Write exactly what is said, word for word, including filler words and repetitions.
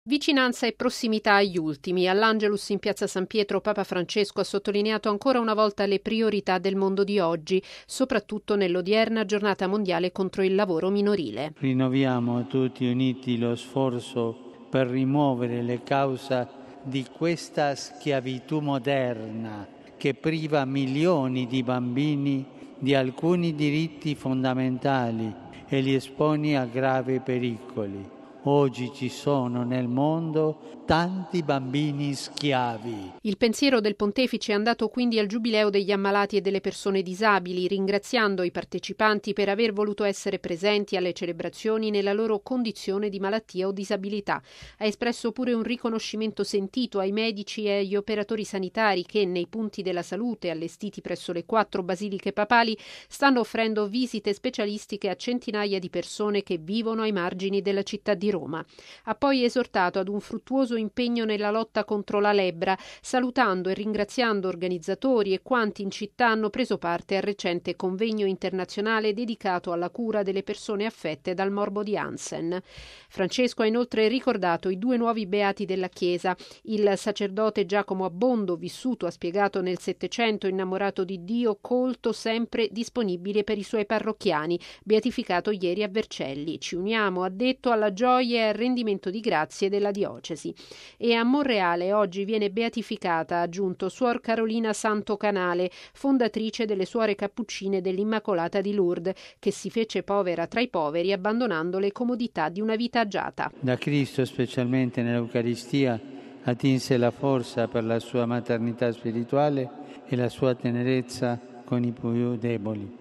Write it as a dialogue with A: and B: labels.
A: Vicinanza e prossimità agli ultimi. All'Angelus in piazza San Pietro Papa Francesco ha sottolineato ancora una volta le priorità del mondo di oggi, soprattutto nell'odierna giornata mondiale contro il lavoro minorile.
B: Rinnoviamo tutti uniti lo sforzo per rimuovere le cause di questa schiavitù moderna che priva milioni di bambini di alcuni diritti fondamentali e li espone a gravi pericoli. Oggi ci sono nel mondo tanti bambini schiavi.
A: Il pensiero del pontefice è andato quindi al giubileo degli ammalati e delle persone disabili, ringraziando i partecipanti per aver voluto essere presenti alle celebrazioni nella loro condizione di malattia o disabilità. Ha espresso pure un riconoscimento sentito ai medici e agli operatori sanitari che nei punti della salute allestiti presso le quattro basiliche papali stanno offrendo visite specialistiche a centinaia di persone che vivono ai margini della città di Roma. Ha poi esortato ad un fruttuoso impegno nella lotta contro la lebbra, salutando e ringraziando organizzatori e quanti in città hanno preso parte al recente convegno internazionale dedicato alla cura delle persone affette dal morbo di Hansen. Francesco ha inoltre ricordato i due nuovi beati della Chiesa, il sacerdote Giacomo Abbondo, vissuto, ha spiegato, nel Settecento, innamorato di Dio, colto, sempre disponibile per i suoi parrocchiani, beatificato ieri a Vercelli. Ci uniamo, ha detto, alla gioia e al rendimento di grazie della diocesi. E a Monreale oggi viene beatificata, ha aggiunto, Suor Carolina Santo Canale, fondatrice delle Suore Cappuccine dell'Immacolata di Lourdes, che si fece povera tra i poveri abbandonando le comodità di una vita agiata.
B: Da Cristo, specialmente nell'Eucaristia, attinse la forza per la sua maternità spirituale e la sua tenerezza con i più deboli.